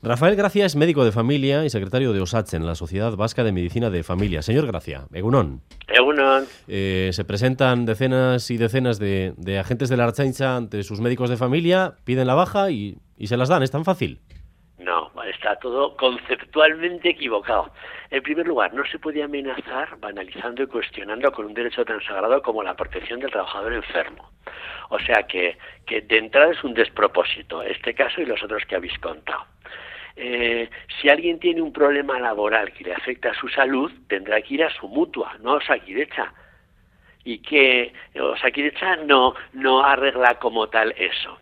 Rafael Gracia es médico de familia y secretario de Osatzen, la Sociedad Vasca de Medicina de Familia. Señor Gracia, egunon. Egunon. Se presentan decenas y decenas de agentes de la Ertzaintza ante sus médicos de familia, piden la baja y se las dan. ¿Es tan fácil? No, está todo conceptualmente equivocado. En primer lugar, no se puede amenazar banalizando y cuestionando con un derecho tan sagrado como la protección del trabajador enfermo. O sea que de entrada es un despropósito este caso y los otros que habéis contado. Si alguien tiene un problema laboral que le afecta a su salud, tendrá que ir a su mutua, no a Osakidetza. Y que Osakidetza no arregla como tal eso.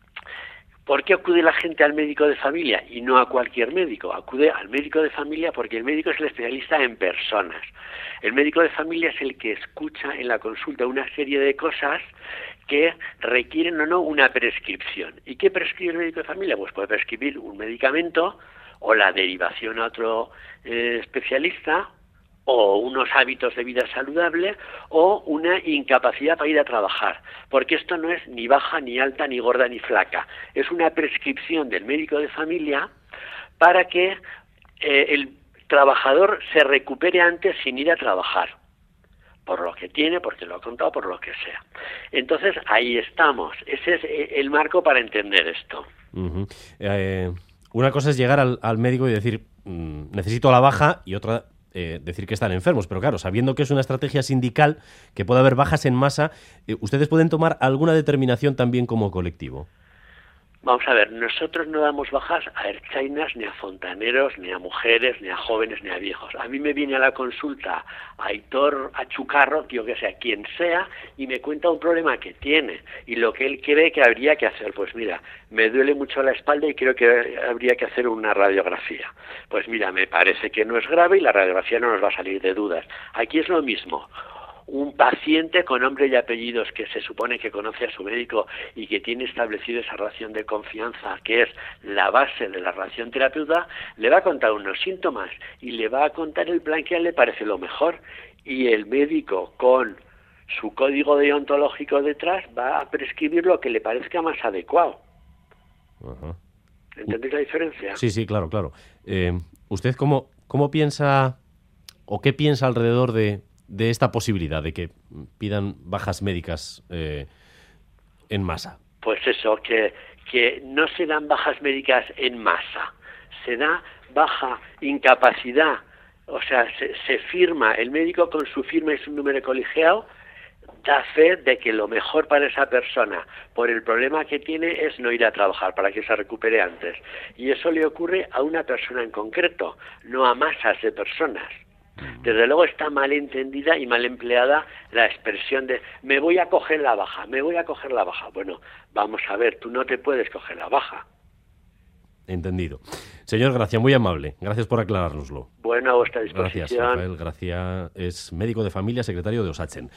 ¿Por qué acude la gente al médico de familia y no a cualquier médico? Acude al médico de familia porque el médico es el especialista en personas. El médico de familia es el que escucha en la consulta una serie de cosas que requieren o no una prescripción. ¿Y qué prescribe el médico de familia? Pues puede prescribir un medicamento o la derivación a otro especialista, o unos hábitos de vida saludable, o una incapacidad para ir a trabajar, porque esto no es ni baja, ni alta, ni gorda, ni flaca. Es una prescripción del médico de familia para que el trabajador se recupere antes sin ir a trabajar, por lo que tiene, porque lo ha contado, por lo que sea. Entonces, ahí estamos. Ese es el marco para entender esto. Uh-huh. Una cosa es llegar al médico y decir, necesito la baja, y otra decir que están enfermos, pero claro, sabiendo que es una estrategia sindical, que puede haber bajas en masa, ¿ustedes pueden tomar alguna determinación también como colectivo? Vamos a ver, nosotros no damos bajas a ertzainas, ni a fontaneros, ni a mujeres, ni a jóvenes, ni a viejos. A mí me viene a la consulta Aitor Achucarro, yo que sea, quien sea, y me cuenta un problema que tiene y lo que él cree que habría que hacer. Pues mira, me duele mucho la espalda y creo que habría que hacer una radiografía. Pues mira, me parece que no es grave y la radiografía no nos va a salir de dudas. Aquí es lo mismo. Un paciente con nombre y apellidos que se supone que conoce a su médico y que tiene establecido esa relación de confianza, que es la base de la relación terapeuta, le va a contar unos síntomas y le va a contar el plan que a él le parece lo mejor. Y el médico, con su código deontológico detrás, va a prescribir lo que le parezca más adecuado. Uh-huh. ¿Entendéis la diferencia? Sí, claro. ¿Usted cómo piensa o qué piensa alrededor de esta posibilidad de que pidan bajas médicas en masa? Pues eso, que no se dan bajas médicas en masa, se da baja incapacidad, o sea, se firma, el médico con su firma y su número colegiado da fe de que lo mejor para esa persona, por el problema que tiene, es no ir a trabajar para que se recupere antes. Y eso le ocurre a una persona en concreto, no a masas de personas. Desde luego está mal entendida y mal empleada la expresión de me voy a coger la baja. Bueno, vamos a ver, tú no te puedes coger la baja. Entendido. Señor Gracia, muy amable. Gracias por aclarárnoslo. Bueno, a vuestra disposición. Gracias, Rafael Gracia es médico de familia, secretario de Osatzen.